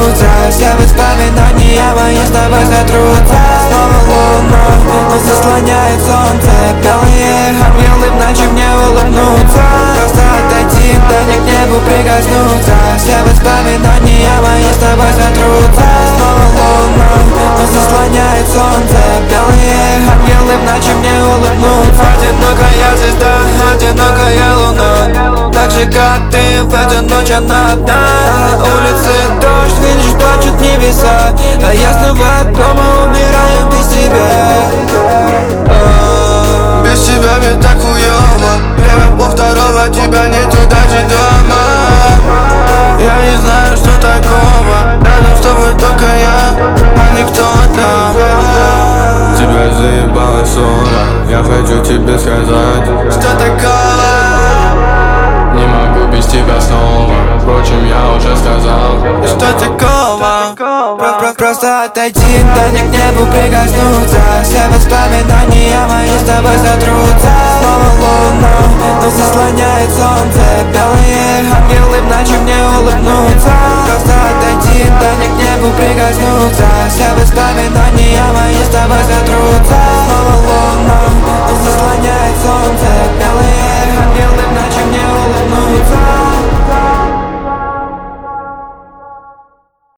коснутся. Все воспоминания мои с тобой сотрутся. Снова луна, но заслоняет солнце. Белые ангелы в ночи мне улыбнутся. Просто отойти, да не к небу прикоснуться. Все воспоминания мои с тобой сотрутся. Снова луна, но заслоняет солнце. Белые ангелы в ночи мне улыбнутся. Одинокая звезда, одинокая луна, так же как ты в эту ночь одна. На улице дождь, видишь, плачут небеса, а я снова дома умираю без тебя. Без тебя мне так хуёво. Время полвторого, тебя нету даже дома. Я не знаю, что такого. Рядом с тобой только я, а не кто-то. Тебя заебала ссора, я хочу тебе сказать, Что такого? не могу без тебя снова. Впрочем, я уже сказал, Что такого? Просто отойти, да не к небу прикоснуться. Все воспоминания мои с тобой сотрутся. Снова луна, но заслоняет солнце. Белые ангелы в ночи мне улыбнутся. Просто отойти, да не к небу прикоснуться. Все воспоминания мои с тобой сотрутся.